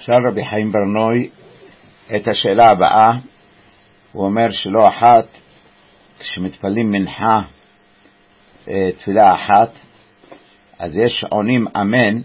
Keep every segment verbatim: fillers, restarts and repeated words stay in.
שאל רבי חיים ברנוי את השאלה הבאה. הוא אומר שלא אחת כשמתפלים מנחה תפילה אחת, אז יש עונים אמן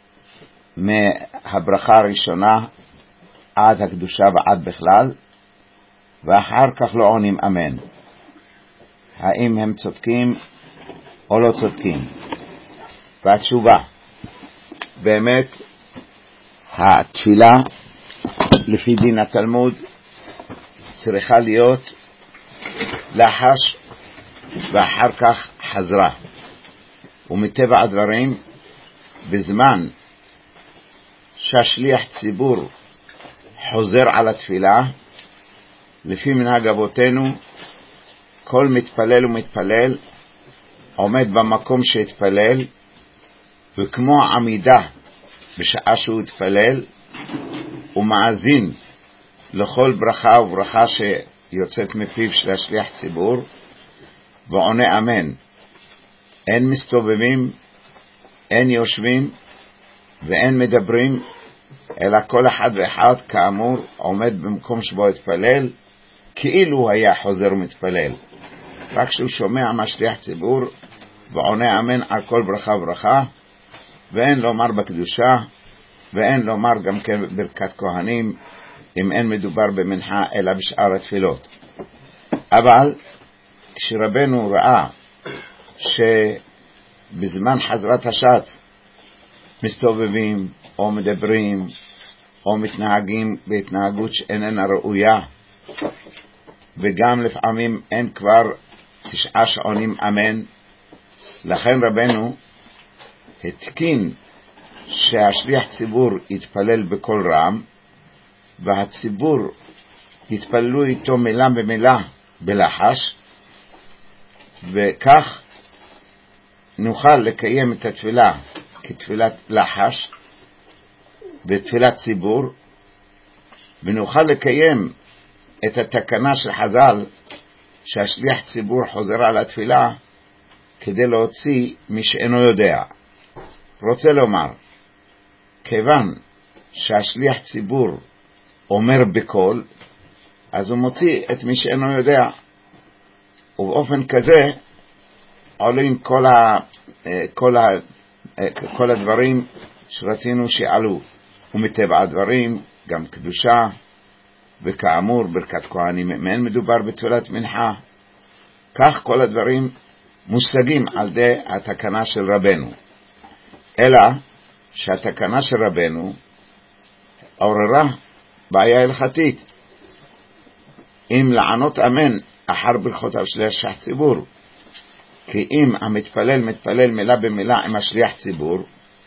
מהברכה הראשונה עד הקדושה ועד בכלל, ואחר כך לא עונים אמן. האם הם צודקים או לא צודקים? והתשובה, באמת התפילה לפי דין התלמוד צריכה להיות לחש ואחר כך חזרה, ומטבע הדברים בזמן שהשליח ציבור חוזר על התפילה, לפי מנהג אבותינו כל מתפלל ומתפלל עומד במקום שהתפלל, וכמו עמידה בשעה שהוא התפלל ומאזין לכל ברכה וברכה שיוצאת מפיו של השליח ציבור ועונה אמן. אין מסתובבים, אין יושבים ואין מדברים, אלא כל אחד ואחד כאמור עומד במקום שבו התפלל כאילו היה חוזר ומתפלל, רק שהוא שומע מהשליח ציבור ועונה אמן על כל ברכה וברכה, ואין לומר בקדושה ואין לומר גם כן ברכת כהנים אם אין מדובר במנחה אלא בשאר התפילות. אבל כשרבנו ראה שבזמן חזרת השץ מסתובבים או מדברים או מתנהגים בהתנהגות שאיננה ראויה, וגם לפעמים אין כבר תשעה שעונים אמן, לכן רבנו התקין שהשליח ציבור יתפלל בכל רם, והציבור יתפללו איתו מילה במילה בלחש, וכך נוכל לקיים את התפילה כתפילת לחש ותפילת ציבור, ונוכל לקיים את התקנה של חז"ל שהשליח ציבור חוזר על התפילה כדי להוציא מי שאינו יודע. רוצה לומר, כיוון שהשליח ציבור אומר בקול, אז הוא מוציא את מי שאינו יודע, ובאופן כזה עולים כל, ה, כל, ה, כל הדברים שרצינו שיעלו, ומטבע הדברים גם קדושה, וכאמור ברכת כהנים אם אין מדובר בתפילת מנחה. כך כל הדברים מושגים על ידי התקנה של רבנו, אלא שהתקנה של רבנו עוררה בעיה הלכתית, אם לענות אמן אחר ברכותיו של השליח ציבור, כי אם המתפלל מתפלל מילה במילה עם השליח ציבור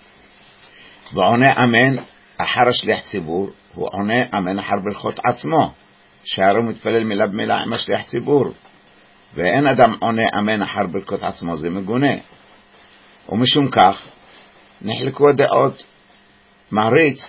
ועונה אמן אחר השליח ציבור, הוא עונה אמן אחר ברכות עצמו, שהרי מתפלל מילה במילה עם השליח ציבור, ואין אדם עונה אמן אחר ברכות עצמו, זה מגונה. ומשום כך נחלקו הדעות. מעריץ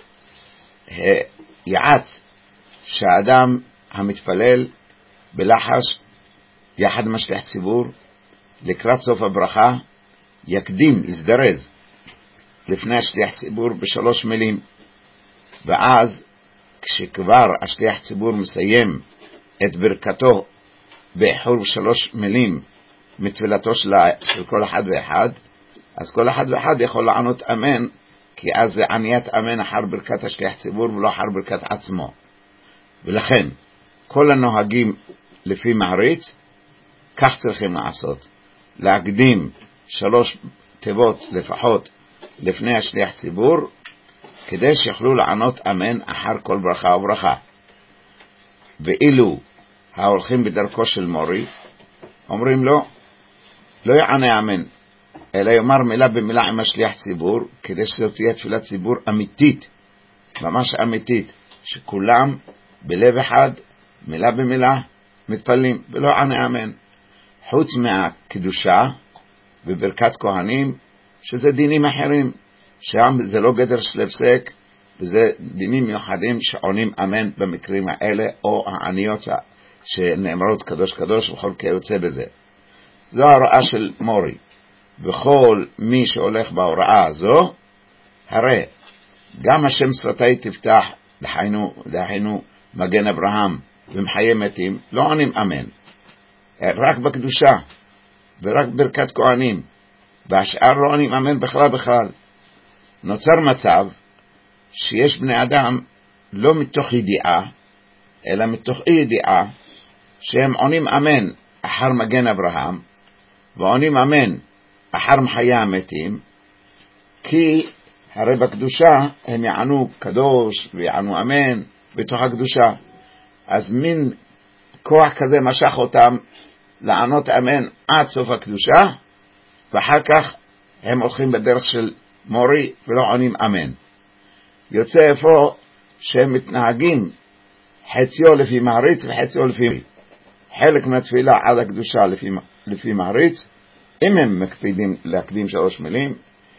יעץ שהאדם המתפלל בלחש יחד עם השליח ציבור לקראת סוף הברכה יקדים, יזדרז לפני השליח ציבור בשלוש מילים, ואז כשכבר השליח ציבור מסיים את ברכתו באיחור בשלוש מילים מתפילתו של, של כל אחד ואחד, אז כל אחד ואחד יכול לענות אמן, כי אז זה עניית אמן אחר ברכת השליח ציבור ולא אחר ברכת עצמו. ולכן כל הנוהגים לפי מעריץ כך צריכים לעשות, להקדים שלוש תיבות לפחות לפני השליח ציבור, כדי שיוכלו לענות אמן אחר כל ברכה וברכה. ואילו ההולכים בדרכו של מורי אומרים לו לא יענה אמן, אלא יאמר מילה במילה עם השליח ציבור, כדי שזאת תהיה תפילת ציבור אמיתית, ממש אמיתית, שכולם בלב אחד מילה במילה מתפללים ולא יענה אמן, חוץ מהקדושה וברכת כהנים שזה דינים אחרים, שם זה לא גדר של הפסק, וזה דינים מיוחדים שעונים אמן במקרים האלה, או העניות שנאמרות קדוש קדוש וכל כיוצא בזה. זו ההוראה של מורי, וכל מי שהולך בהוראה הזו, הרי גם השם שפתי תפתח, דהיינו, דהיינו מגן אברהם ומחיה מתים, לא עונים אמן. רק בקדושה, ורק ברכת כהנים, והשאר לא עונים אמן בכלל בכלל. נוצר מצב שיש בני אדם לא מתוך ידיעה, אלא מתוך אי ידיעה, שהם עונים אמן אחר מגן אברהם, ועונים אמן אחר מחיה המתים, כי הרי בקדושה הם יענו קדוש ויענו אמן בתוך הקדושה. אז מין כוח כזה משך אותם לענות אמן עד סוף הקדושה, ואחר כך הם הולכים בדרך של מורי ולא עונים אמן. יוצא איפה שהם מתנהגים חציו לפי מעריץ וחציו לפי מורי. חלק מהתפילה עד הקדושה לפי, לפי מעריץ, אם הם מקפידים להקדים שלוש מילים,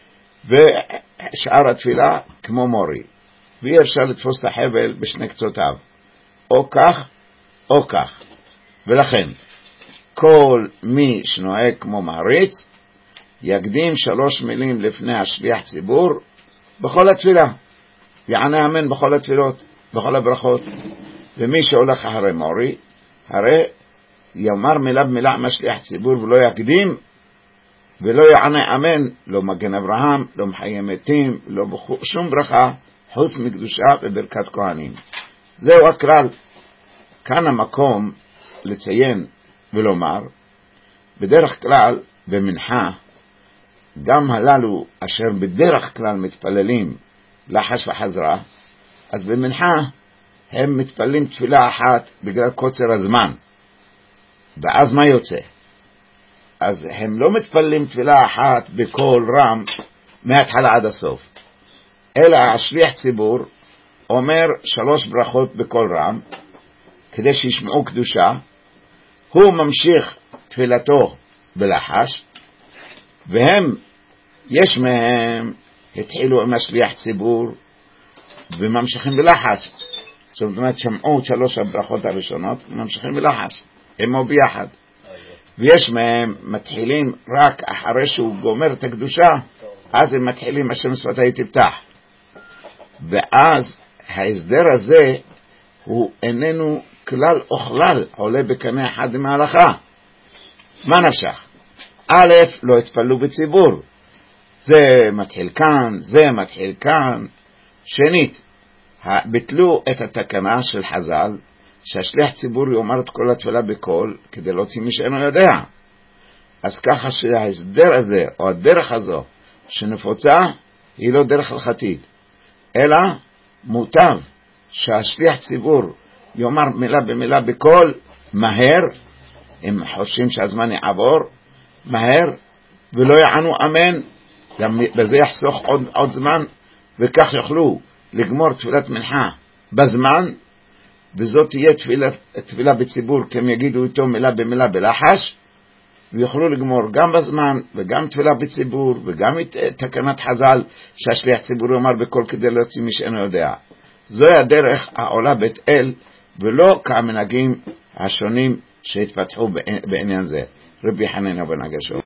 ושאר התפילה כמו מורי. ואי אפשר לתפוס את החבל בשני קצותיו, או כך או כך. ולכן כל מי שנוהג כמו מעריץ יקדים שלוש מילים לפני השליח ציבור בכל התפילה, יענה אמן בכל התפילות, בכל הברכות. ומי שהולך אחרי מורי, הרי יאמר מילה במילה עם השליח ציבור ולא יקדים ולא יענה אמן, לא מגן אברהם, לא מחיה מתים, לא שום ברכה חוץ מקדושה וברכת כהנים. זהו הכלל. כאן המקום לציין ולומר, בדרך כלל במנחה, גם הללו אשר בדרך כלל מתפללים לחש וחזרה, אז במנחה הם מתפללים תפילה אחת בגלל קוצר הזמן. ואז מה יוצא? אז הם לא מתפללים תפילה אחת בקול רם מההתחלה עד הסוף, אלא השליח ציבור אומר שלוש ברכות בקול רם כדי שישמעו קדושה, הוא ממשיך תפילתו בלחש, והם, יש מהם התחילו עם השליח ציבור וממשיכים בלחש. זאת אומרת, שמעו שלוש הברכות הראשונות וממשיכים בלחש, עמו ביחד. ויש מהם מתחילים רק אחרי שהוא גומר את הקדושה, אז הם מתחילים השם שפתי תפתח. ואז ההסדר הזה הוא איננו כלל או כלל עולה בקנה אחד עם ההלכה. מה נפשך? א', לא התפללו בציבור, זה מתחיל כאן, זה מתחיל כאן. שנית, ביטלו את התקנה של חז"ל שהשליח ציבור יאמר את כל התפילה בקול כדי להוציא מי שאינו יודע. אז ככה שההסדר הזה או הדרך הזו שנפוצה היא לא דרך הלכתית, אלא מוטב שהשליח ציבור יאמר מילה במילה בקול מהר, אם חושבים שהזמן יעבור מהר, ולא יענו אמן, גם בזה יחסוך עוד, עוד זמן, וכך יוכלו לגמור תפילת מנחה בזמן, וזאת תהיה תפילה, תפילה בציבור, כי הם יגידו איתו מילה במילה בלחש, ויוכלו לגמור גם בזמן, וגם תפילה בציבור, וגם את תקנת חז"ל שהשליח ציבור יאמר בקול כדי להוציא מי שאינו יודע. זוהי הדרך העולה בית אל, ולא כמנהגים השונים שהתפתחו בעניין זה. רבי חנינא בן הגשש.